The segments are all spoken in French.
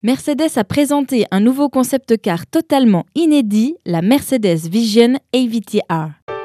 Mercedes a présenté un nouveau concept car totalement inédit, la Mercedes Vision AVTR.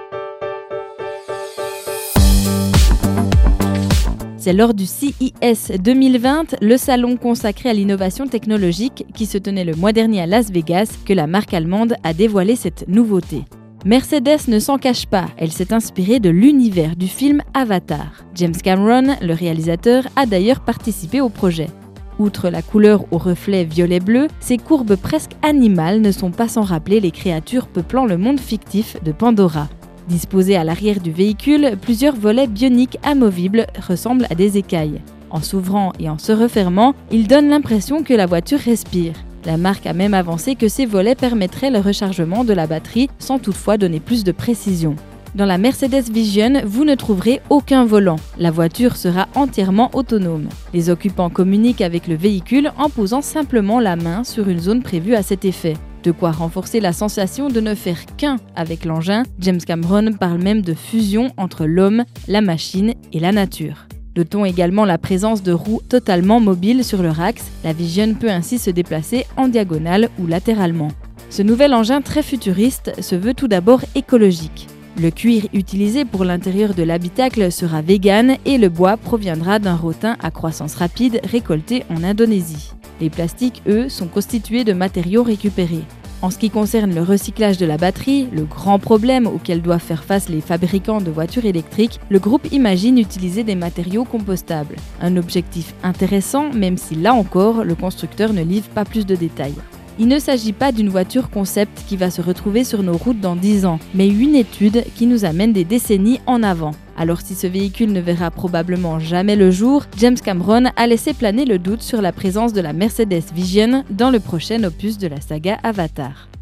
C'est lors du CES 2020, le salon consacré à l'innovation technologique qui se tenait le mois dernier à Las Vegas, que la marque allemande a dévoilé cette nouveauté. Mercedes ne s'en cache pas, elle s'est inspirée de l'univers du film Avatar. James Cameron, le réalisateur, a d'ailleurs participé au projet. Outre la couleur au reflet violet-bleu, ces courbes presque animales ne sont pas sans rappeler les créatures peuplant le monde fictif de Pandora. Disposés à l'arrière du véhicule, plusieurs volets bioniques amovibles ressemblent à des écailles. En s'ouvrant et en se refermant, ils donnent l'impression que la voiture respire. La marque a même avancé que ces volets permettraient le rechargement de la batterie sans toutefois donner plus de précision. Dans la Mercedes Vision, vous ne trouverez aucun volant. La voiture sera entièrement autonome. Les occupants communiquent avec le véhicule en posant simplement la main sur une zone prévue à cet effet. De quoi renforcer la sensation de ne faire qu'un avec l'engin. James Cameron parle même de fusion entre l'homme, la machine et la nature. Notons également la présence de roues totalement mobiles sur leur axe. La Vision peut ainsi se déplacer en diagonale ou latéralement. Ce nouvel engin très futuriste se veut tout d'abord écologique. Le cuir utilisé pour l'intérieur de l'habitacle sera vegan et le bois proviendra d'un rotin à croissance rapide récolté en Indonésie. Les plastiques, eux, sont constitués de matériaux récupérés. En ce qui concerne le recyclage de la batterie, le grand problème auquel doivent faire face les fabricants de voitures électriques, le groupe imagine utiliser des matériaux compostables. Un objectif intéressant, même si là encore, le constructeur ne livre pas plus de détails. Il ne s'agit pas d'une voiture concept qui va se retrouver sur nos routes dans 10 ans, mais une étude qui nous amène des décennies en avant. Alors si ce véhicule ne verra probablement jamais le jour, James Cameron a laissé planer le doute sur la présence de la Mercedes Vision dans le prochain opus de la saga Avatar.